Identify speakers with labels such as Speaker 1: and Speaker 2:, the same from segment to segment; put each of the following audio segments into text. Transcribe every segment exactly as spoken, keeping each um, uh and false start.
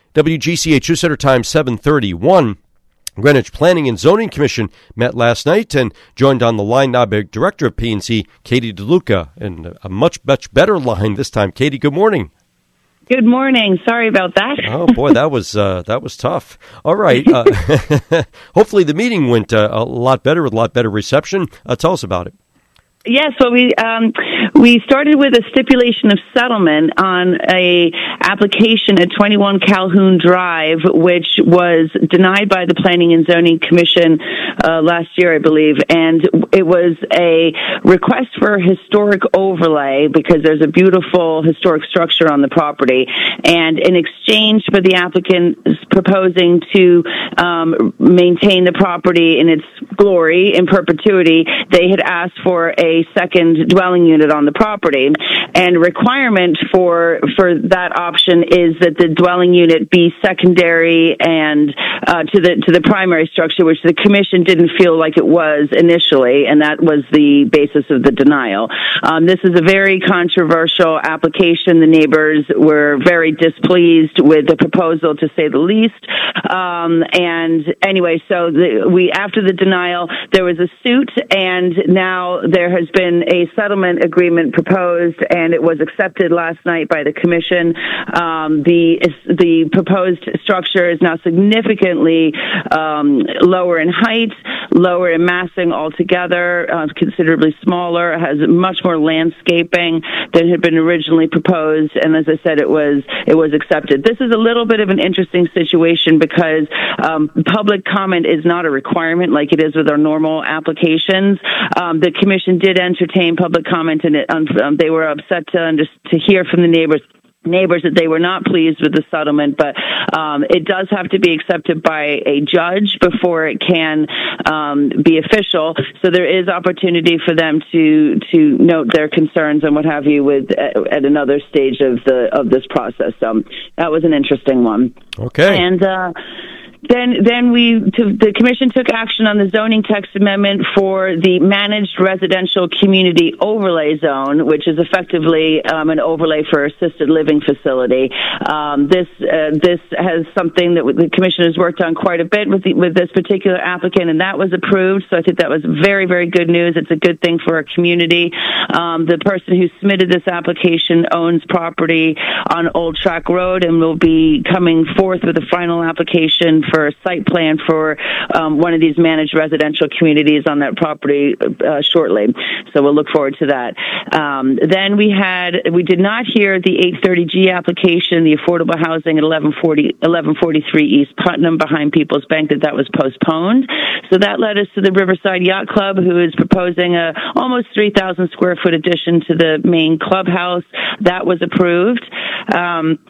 Speaker 1: W G C H News Center time seven thirty-one. Greenwich Planning and Zoning Commission met last night and joined on the line now by Director of P and Z, Katie DeLuca, and a much, much better line this time. Katie, good morning.
Speaker 2: Good morning. Sorry about that.
Speaker 1: Oh, boy, that was uh, that was tough. All right. Uh, hopefully the meeting went uh, a lot better with a lot better reception. Uh, tell us about it.
Speaker 2: Yes, well, we um, we started with a stipulation of settlement on a application at twenty-one Calhoun Drive, which was denied by the Planning and Zoning Commission uh, last year, I believe, and it was a request for historic overlay because there's a beautiful historic structure on the property, and in exchange for the applicant proposing to um, maintain the property in its glory in perpetuity, they had asked for a a second dwelling unit on the property, and requirement for for that option is that the dwelling unit be secondary and uh, to the to the primary structure, which the commission didn't feel like it was initially, and that was the basis of the denial. Um, this is a very controversial application. The neighbors were very displeased with the proposal, to say the least. Um, and anyway, so the, we after the denial, there was a suit, and now there has been a settlement agreement proposed, and it was accepted last night by the commission. Um, the the proposed structure is now significantly um, lower in height, lower in massing altogether, uh, considerably smaller, has much more landscaping than had been originally proposed, and as I said, it was it was accepted. This is a little bit of an interesting situation because um, public comment is not a requirement like it is with our normal applications. Um, the commission did entertain public comment, and it, um, they were upset to under, to hear from the neighbors neighbors that they were not pleased with the settlement, but um, it does have to be accepted by a judge before it can um, be official. So there is opportunity for them to to note their concerns and what have you with at, at another stage of the of this process. So that was an interesting one.
Speaker 1: Okay.
Speaker 2: And uh, Then, then we, to, the commission took action on the zoning text amendment for the managed residential community overlay zone, which is effectively um, an overlay for assisted living facility. Um, this, uh, this has something that the commission has worked on quite a bit with the, with this particular applicant, and that was approved. So I think that was very, very good news. It's a good thing for our community. Um, the person who submitted this application owns property on Old Track Road and will be coming forth with a final application for a site plan for um, one of these managed residential communities on that property uh, shortly. So we'll look forward to that. Um, then we had, we did not hear the eight thirty G application, the affordable housing at eleven forty, eleven forty-three East Putnam behind People's Bank, that that was postponed. So that led us to the Riverside Yacht Club, who is proposing a almost three thousand square foot addition to the main clubhouse. That was approved. Um,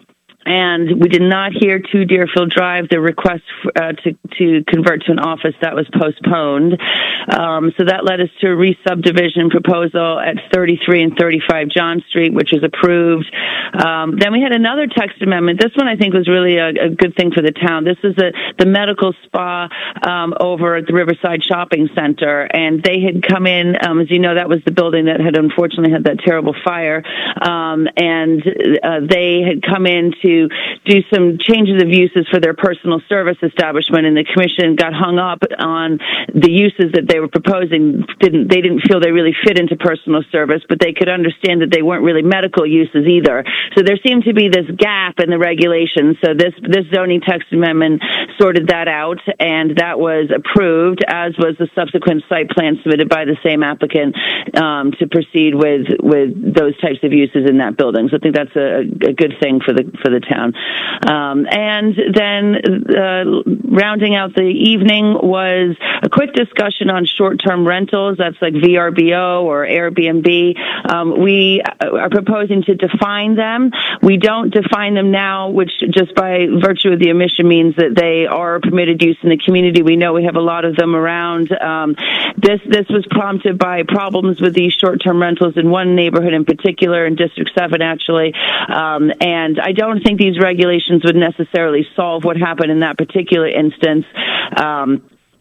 Speaker 2: And we did not hear to Deerfield Drive, the request uh, to, to convert to an office. That was postponed. Um, so that led us to a re-subdivision proposal at thirty-three and thirty-five John Street, which was approved. Um, then we had another text amendment. This one I think was really a, a good thing for the town. This is a, the medical spa um, over at the Riverside Shopping Center. And they had come in, um, as you know, that was the building that had unfortunately had that terrible fire. Um, and uh, they had come in to to do some changes of uses for their personal service establishment, and the commission got hung up on the uses that they were proposing. Didn't they didn't feel they really fit into personal service, but they could understand that they weren't really medical uses either. So there seemed to be this gap in the regulations. So this this zoning text amendment sorted that out, and that was approved, as was the subsequent site plan submitted by the same applicant um, to proceed with with those types of uses in that building. So I think that's a, a good thing for the for the town. Um, and then uh, rounding out the evening was a quick discussion on short-term rentals. That's like V R B O or Airbnb. Um, we are proposing to define them. We don't define them now, which just by virtue of the omission means that they are permitted use in the community. We know we have a lot of them around. Um, this this was prompted by problems with these short-term rentals in one neighborhood in particular, in District seven, actually. Um, and I don't think these regulations would necessarily solve what happened in that particular instance. Um,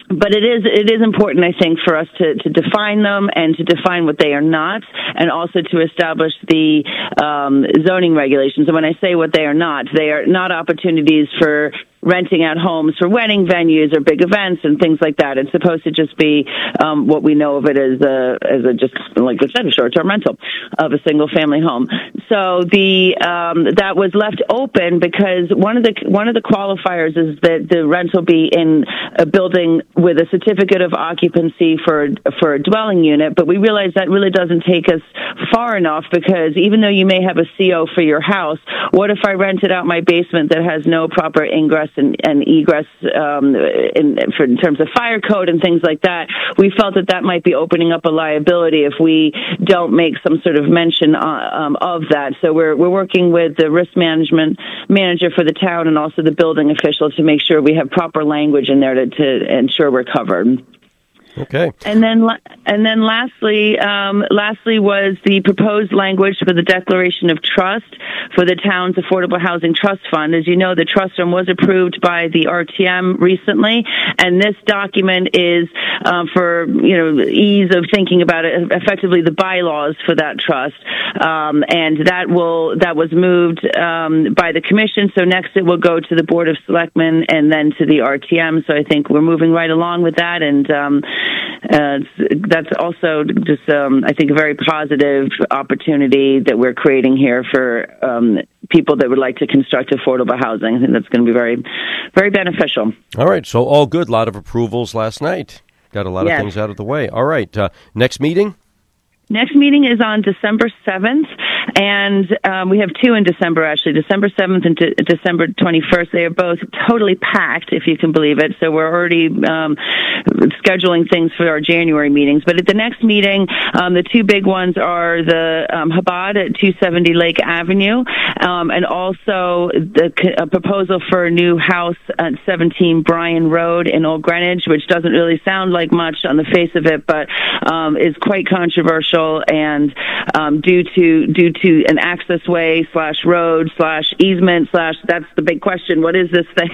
Speaker 2: But it is it is important, I think, for us to, to define them and to define what they are not, and also to establish the um, zoning regulations. And when I say what they are not, they are not opportunities for renting out homes for wedding venues or big events and things like that. It's supposed to just be um, what we know of it as a as a just like I said, a short-term rental of a single-family home. So the um, that was left open because one of the one of the qualifiers is that the rental be in a building with a certificate of occupancy for for a dwelling unit. But we realize that really doesn't take us far enough, because even though you may have a C O for your house, what if I rented out my basement that has no proper ingress and, and egress um, in, for, in terms of fire code and things like that? We felt that that might be opening up a liability if we don't make some sort of mention uh, um, of that. So we're we're working with the risk management manager for the town and also the building official to make sure we have proper language in there to, to ensure we're covered.
Speaker 1: Okay.
Speaker 2: And then, and then, lastly, um, lastly was the proposed language for the declaration of trust for the town's Affordable Housing Trust Fund. As you know, the trust fund was approved by the R T M recently, and this document is uh, for you know ease of thinking about it, effectively the bylaws for that trust, um, and that will that was moved um, by the commission. So next, it will go to the Board of Selectmen and then to the R T M. So I think we're moving right along with that, and um, Uh, that's also just, um, I think, a very positive opportunity that we're creating here for um, people that would like to construct affordable housing. I think that's going to be very, very beneficial.
Speaker 1: All right. So all good. A lot of approvals last night. Got a lot yes. of things out of the way. All right. Uh, next meeting?
Speaker 2: Next meeting is on December seventh, and um, we have two in December, actually, December seventh and de- December twenty-first. They are both totally packed, if you can believe it, so we're already um, scheduling things for our January meetings. But at the next meeting, um, the two big ones are the um, Chabad at two seventy Lake Avenue, um, and also the a proposal for a new house at seventeen Bryan Road in Old Greenwich, which doesn't really sound like much on the face of it, but um, is quite controversial. And um, due to due to an access way slash road slash easement slash that's the big question. What is this thing?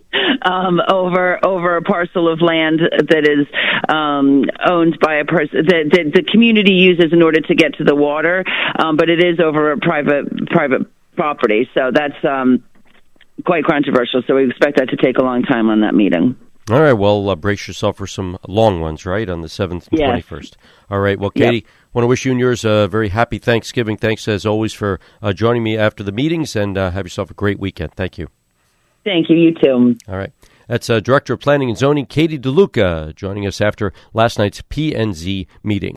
Speaker 2: um, over over a parcel of land that is um, owned by a person that, that the community uses in order to get to the water, um, but it is over a private private property. So that's um, quite controversial. So we expect that to take a long time on that meeting.
Speaker 1: All right, well, uh, brace yourself for some long ones, right, on the seventh and
Speaker 2: yes.
Speaker 1: twenty-first. All right, well, Katie, yep. want to wish you and yours a very happy Thanksgiving. Thanks, as always, for uh, joining me after the meetings, and uh, have yourself a great weekend. Thank you.
Speaker 2: Thank you, you too.
Speaker 1: All right. That's uh, Director of Planning and Zoning, Katie DeLuca, joining us after last night's P and Z meeting.